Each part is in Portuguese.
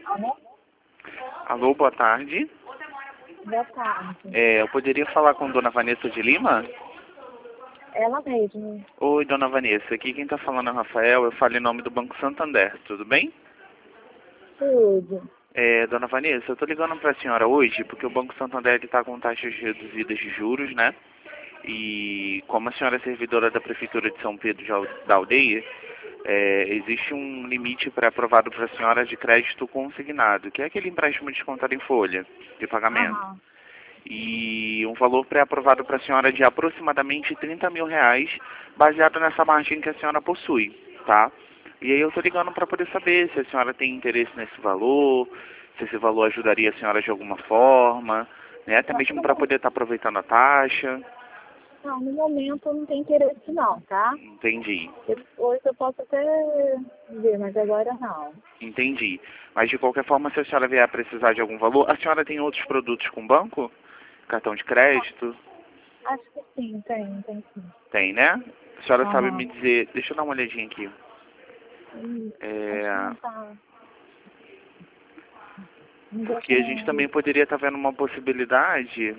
Alô? Alô, boa tarde. Boa tarde. Eu poderia falar com Dona Vanessa de Lima? Ela mesmo. Oi, Dona Vanessa. Aqui quem está falando é o Rafael. Eu falo em nome do Banco Santander. Tudo bem? Tudo. Dona Vanessa, eu estou ligando para a senhora hoje porque o Banco Santander está com taxas reduzidas de juros, né? E como a senhora é servidora da Prefeitura de São Pedro da Aldeia, existe um limite pré-aprovado para a senhora de crédito consignado, que é aquele empréstimo descontado em folha de pagamento. Aham. E um valor pré-aprovado para a senhora de aproximadamente R$ 30.000, baseado nessa margem que a senhora possui, tá? E aí eu estou ligando para poder saber se a senhora tem interesse nesse valor, se esse valor ajudaria a senhora de alguma forma, né? Até mesmo para poder estar aproveitando a taxa. Não, no momento eu não tenho interesse não, tá? Entendi, Depois eu posso até ver, mas agora não. entendi. Mas de qualquer forma, se a senhora vier a precisar de algum valor, a senhora tem outros produtos com banco? Cartão de crédito? Acho que sim, tem sim. Tem, né? A senhora sabe Aham. me dizer... Deixa eu dar uma olhadinha aqui. Acho que É, não tá. Não deu porque a gente pra... também poderia estar vendo uma possibilidade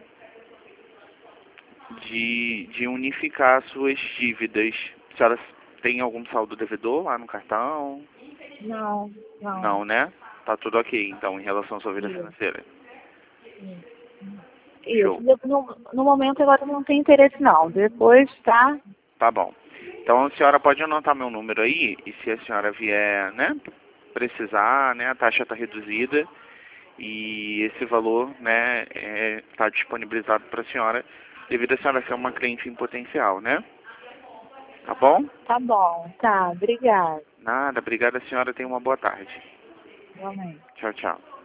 de unificar as suas dívidas. A senhora tem algum saldo devedor lá no cartão? Não, não. Não, né? Tá tudo ok, então, em relação à sua vida Isso, financeira. isso. Show. Isso. No momento agora eu não tenho interesse não. Depois, tá? Tá bom. Então a senhora pode anotar meu número aí, e se a senhora vier, né, precisar, né, a taxa está reduzida e esse valor, né, está disponibilizado para a senhora, devido a senhora ser uma cliente em potencial, né? Tá bom? Tá bom, tá. Obrigada. Nada, obrigada, senhora, tenha uma boa tarde. Realmente. Tchau, tchau.